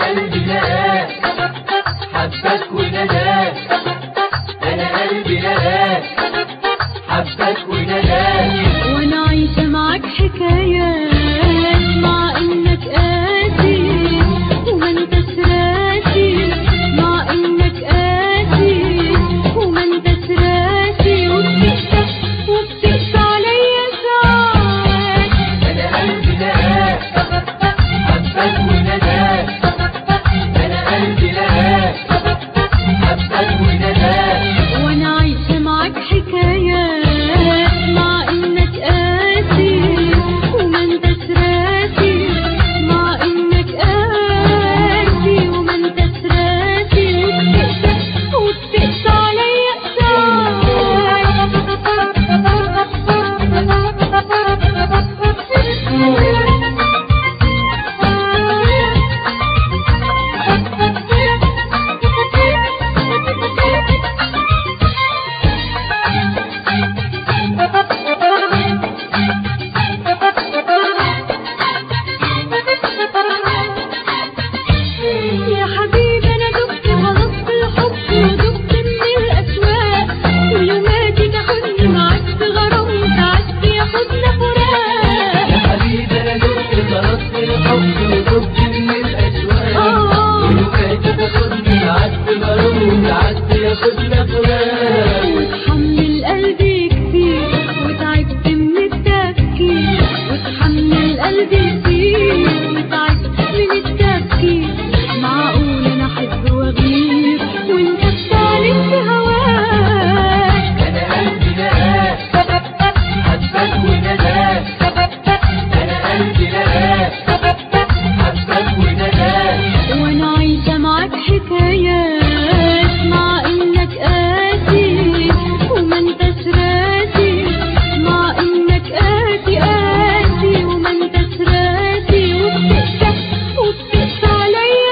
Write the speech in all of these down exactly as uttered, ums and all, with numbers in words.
قلبي لقاك حبك ونداك، انا قلبي لقاك حبك ونداك. وانا عايشة معاك حكايات مع انك قاسي وما انتش راسي، مع انك قاسي وما انتش راسي، وبتقسى وبتقسى عليا ساعات. انا قلبي لقاك حبك ونداك، انا قلبي لقاك حبك ونداك. وانا عايشة معاك حكايات مع انك قاسي وما انتش راسي، مع انك قاسي وما انتش راسي، وبتقسى وبتقسى عليا يا حبيبي انا دقت خلاص في الحب ودقت من الاشواق، ويوماتي تاخدني معاك في غرام وساعات ياخدنا فراق. يا حبيبي انا دقت خلاص في الحب ودقت من الاشواق، ويوماتي تاخدني معاك في غرام وساعات ياخدنا فراق. وتحمل قلبي كتير وتعبت من التفكير، وتحمل قلبي كتير وتعبت من التفكير. معقول انا احب واغير وانت بتعلن في هواك. انا قلبي لقاك حبك ونداك، انا قلبي لقاك حبك ونداك. وانا عايشة معاك حكايات مع انك قاسي وما انتش راسي، مع انك قاسي قاسي وما انتش راسي، وبتقسى وبتقسى عليا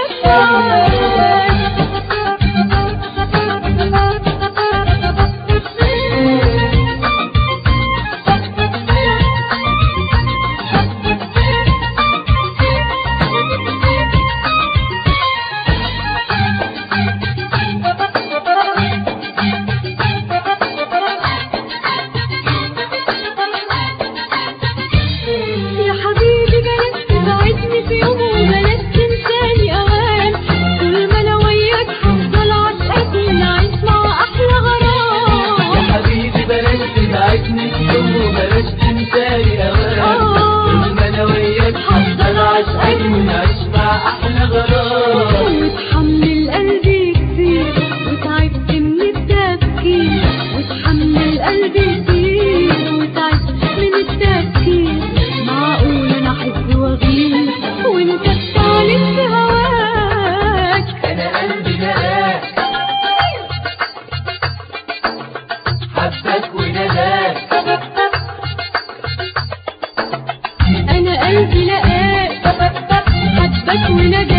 يا حبيبي بلاش تبعدني في يوم وبلاش تنساني اوان، طول ما انا وياك هفضل عشقك ونعيش مع احلى غرام. يا حبيبي بلاش تبعدني في يوم وبلاش تنساني اوان، طول ما انا وياك هفضل عشقك ونعيش مع احلى غرام. وتحمل قلبي كتير وتعبت من التفكير، وتحمل قلبي كتير وتعبت من التفكير. معقول انا احب واغير وانت بتعلن في هواك. انا قلبي لقاك حبك ونداك، انا قلبي لقاك حبك ونداك.